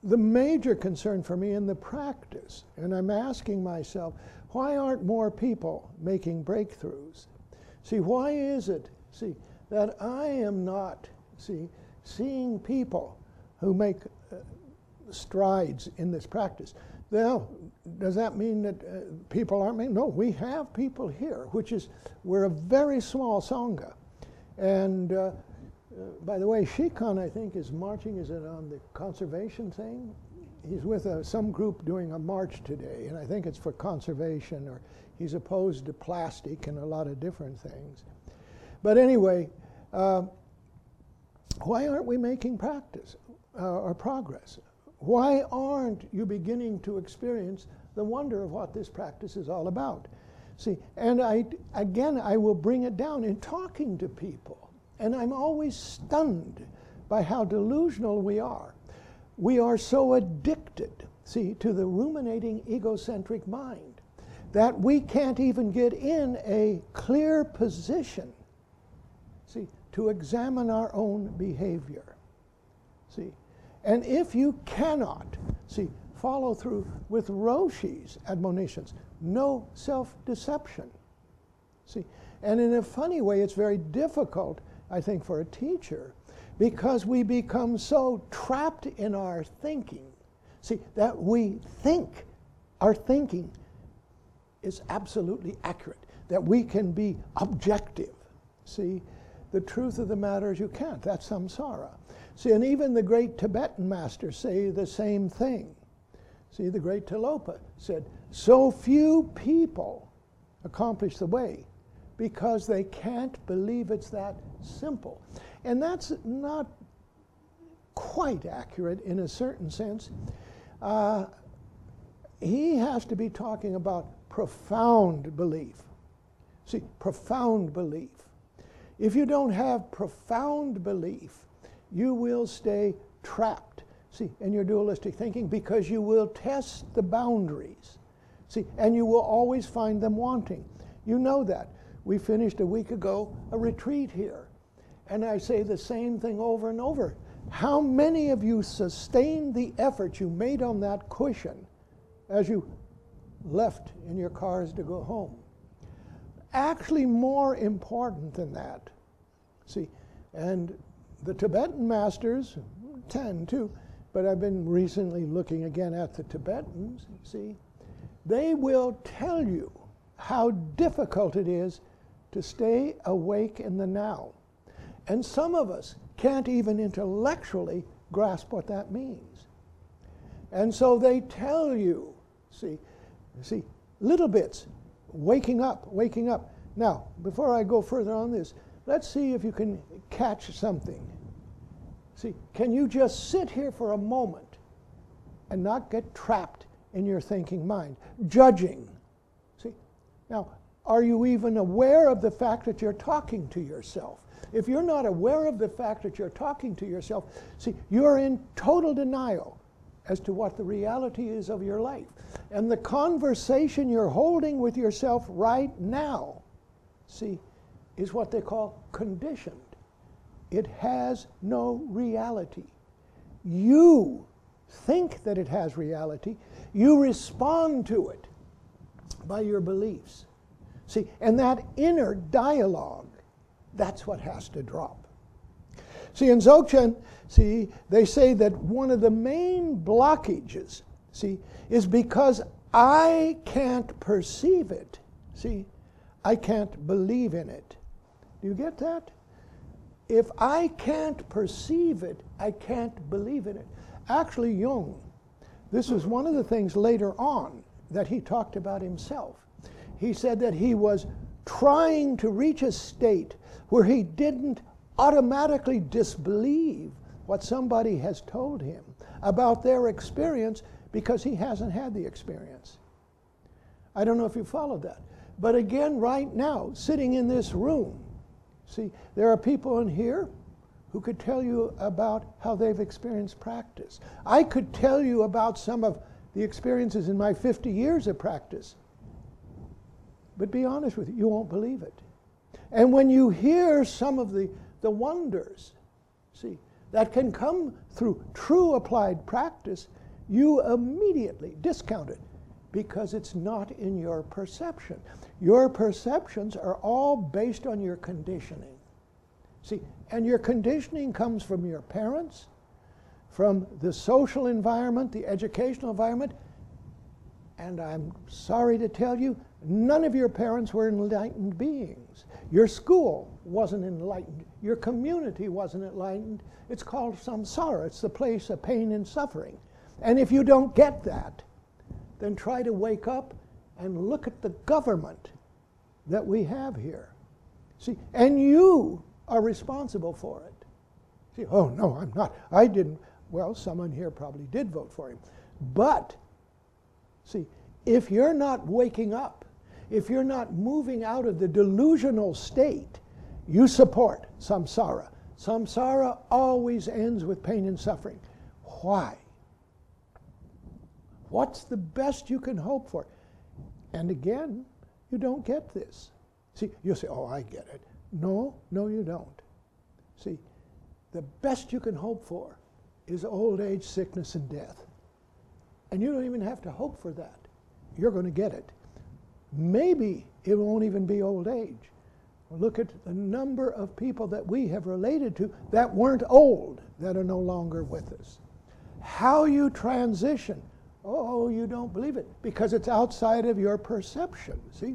the major concern for me in the practice, and I'm asking myself, why aren't more people making breakthroughs? See, why is it, that I am not, seeing people who make strides in this practice? Now, does that mean that people aren't making? No, we have people here, we're a very small Sangha. And by the way, Shikhan, I think, is marching, is it on the conservation thing? He's with some group doing a march today, and I think it's for conservation, or he's opposed to plastic and a lot of different things. But anyway, why aren't we making practice or progress? Why aren't you beginning to experience the wonder of what this practice is all about? See, and I will bring it down in talking to people. And I'm always stunned by how delusional we are. We are so addicted, to the ruminating egocentric mind that we can't even get in a clear position, to examine our own behavior. And if you cannot, follow through with Roshi's admonitions, no self-deception. And in a funny way, it's very difficult, I think, for a teacher, because we become so trapped in our thinking, that we think our thinking is absolutely accurate, that we can be objective. The truth of the matter is you can't. That's samsara. And even the great Tibetan masters say the same thing. The great Tilopa said, so few people accomplish the way because they can't believe it's that simple. And that's not quite accurate in a certain sense. He has to be talking about profound belief. Profound belief. If you don't have profound belief, you will stay trapped, in your dualistic thinking, because you will test the boundaries, and you will always find them wanting. You know that. We finished a week ago a retreat here, and I say the same thing over and over. How many of you sustained the effort you made on that cushion as you left in your cars to go home? Actually, more important than that, and the Tibetan masters tend to, but I've been recently looking again at the Tibetans, they will tell you how difficult it is to stay awake in the now. And some of us can't even intellectually grasp what that means. And so they tell you, little bits, waking up. Now, before I go further on this, let's see if you can catch something. Can you just sit here for a moment and not get trapped in your thinking mind, judging? Now, are you even aware of the fact that you're talking to yourself? If you're not aware of the fact that you're talking to yourself, you're in total denial as to what the reality is of your life. And the conversation you're holding with yourself right now, is what they call conditioned. It has no reality. You think that it has reality. You respond to it by your beliefs. And that inner dialogue, that's what has to drop. In Dzogchen, they say that one of the main blockages, is because I can't perceive it. I can't believe in it. Do you get that? If I can't perceive it, I can't believe in it. Actually, Jung, this was one of the things later on that he talked about himself. He said that he was trying to reach a state where he didn't automatically disbelieve what somebody has told him about their experience because he hasn't had the experience. I don't know if you followed that. But again, right now, sitting in this room, there are people in here who could tell you about how they've experienced practice. I could tell you about some of the experiences in my 50 years of practice. But be honest with you, you won't believe it. And when you hear some of the wonders, that can come through true applied practice, you immediately discount it because it's not in your perception. Your perceptions are all based on your conditioning. See, and your conditioning comes from your parents, from the social environment, the educational environment, and I'm sorry to tell you, none of your parents were enlightened beings. Your school wasn't enlightened. Your community wasn't enlightened. It's called samsara. It's the place of pain and suffering. And if you don't get that, then try to wake up and look at the government that we have here. See, and you are responsible for it. See, oh, no, I'm not. I didn't. Well, someone here probably did vote for him. But, see, if you're not waking up, if you're not moving out of the delusional state, you support samsara. Samsara always ends with pain and suffering. Why? What's the best you can hope for? And again, you don't get this. See, you'll say, oh, I get it. No, you don't. See, the best you can hope for is old age, sickness, and death. And you don't even have to hope for that. You're going to get it. Maybe it won't even be old age. Look at the number of people that we have related to that weren't old, that are no longer with us. How you transition, oh, you don't believe it, because it's outside of your perception, see?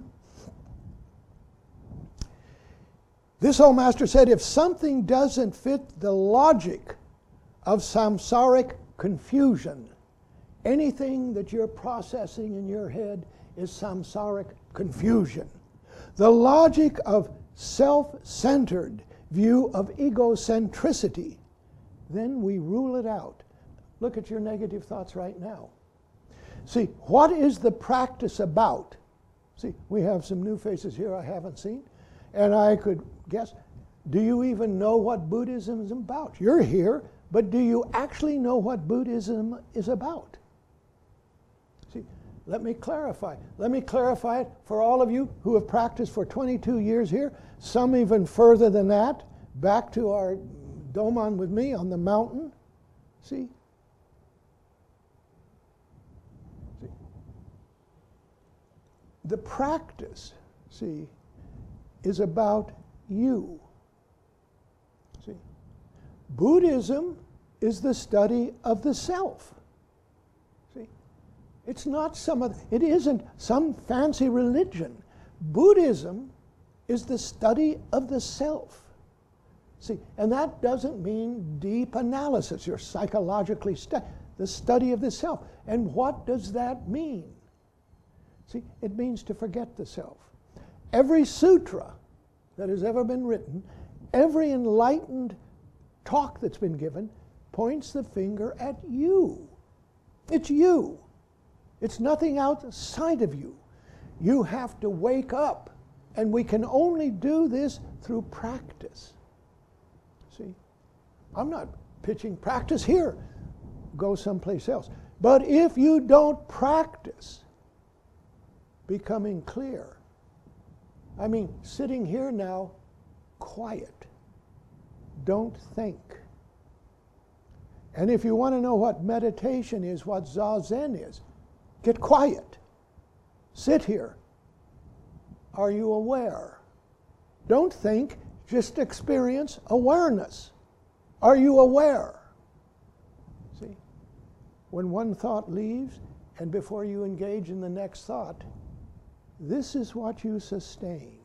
This old master said, if something doesn't fit the logic of samsaric confusion, anything that you're processing in your head is samsaric confusion. The logic of self-centered view of egocentricity, then we rule it out. Look at your negative thoughts right now. See, what is the practice about? See, we have some new faces here I haven't seen, and I could guess, do you even know what Buddhism is about? You're here, but do you actually know what Buddhism is about? See, let me clarify. Let me clarify it for all of you who have practiced for 22 years here, some even further than that, back to our Doman with me on the mountain. See? See? The practice, see, is about you. See? Buddhism is the study of the self. See? It's not it isn't some fancy religion. Buddhism is the study of the self. See, and that doesn't mean deep analysis. You're psychologically the study of the self. And what does that mean? See, it means to forget the self. Every sutra that has ever been written, every enlightened talk that's been given, points the finger at you. It's you. It's nothing outside of you. You have to wake up, and we can only do this through practice. See, I'm not pitching practice here. Go someplace else. But if you don't practice becoming clear, I mean, sitting here now, quiet. Don't think. And if you want to know what meditation is, what Zazen is, get quiet. Sit here. Are you aware? Don't think, just experience awareness. Are you aware? See, when one thought leaves, and before you engage in the next thought, this is what you sustain.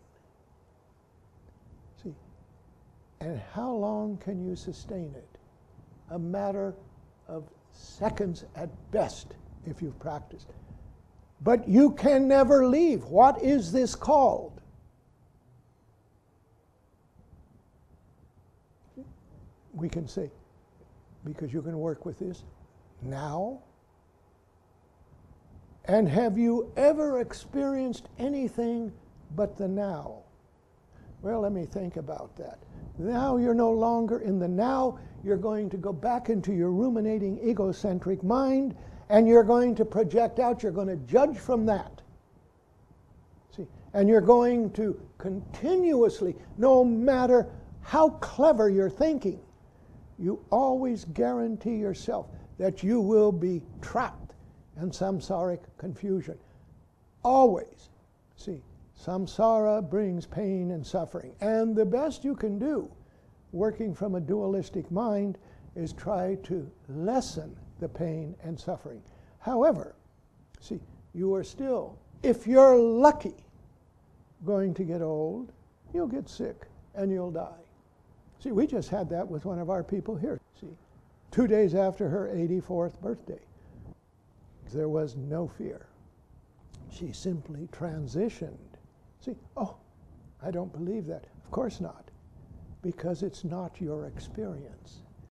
See, and how long can you sustain it? A matter of seconds at best if you've practiced. But you can never leave. What is this called? We can say, because you can work with this now. And have you ever experienced anything but the now? Well, let me think about that. Now you're no longer in the now. You're going to go back into your ruminating egocentric mind, and you're going to project out. You're going to judge from that. See, and you're going to continuously, no matter how clever you're thinking, you always guarantee yourself that you will be trapped in samsaric confusion. Always. See, samsara brings pain and suffering. And the best you can do, working from a dualistic mind, is try to lessen the pain and suffering. However, see, you are still, if you're lucky, going to get old, you'll get sick, and you'll die. See, we just had that with one of our people here. See, 2 days after her 84th birthday, there was no fear. She simply transitioned. See, oh, I don't believe that. Of course not, because it's not your experience.